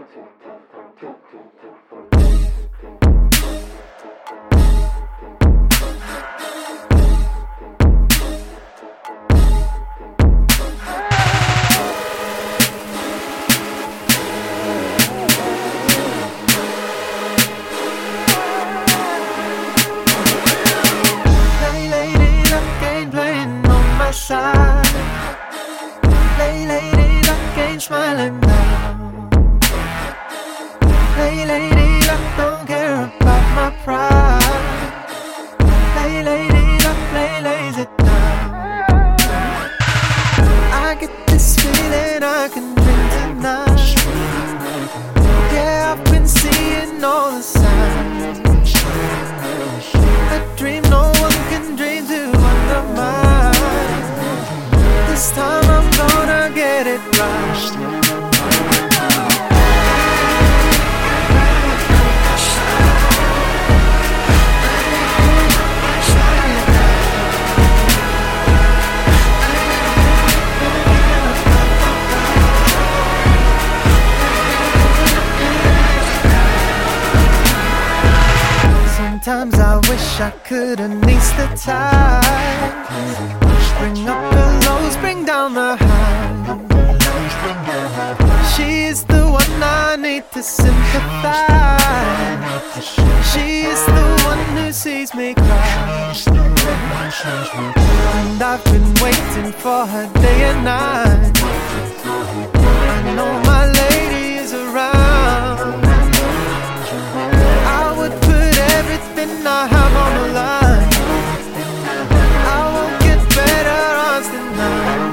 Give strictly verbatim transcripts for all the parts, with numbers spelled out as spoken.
Lay, lady, luck ain't smiling now. Lay, lady, luck don't care about my pride. Lay, lady, luck, lay, lays it down. I get this feeling I can drink tonight. Yeah, I've been seeing all the signs. A dream no one can dream to undermine. This time I'm gonna get it right. Sometimes I wish I could unleash the tide. Bring up the lows, bring down the highs. She is the one I need to sympathize. She is the one who sees me cry. And I've been waiting for her day and night. I know my lady is around. I would put everything I have on the line. I won't get better odds than now.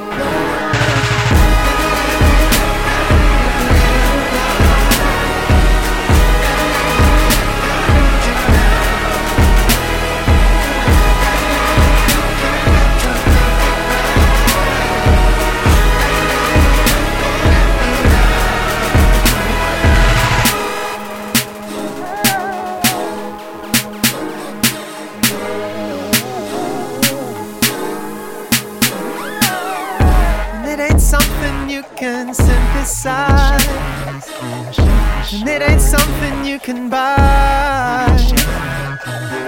Something you can synthesize, and it ain't something you can buy.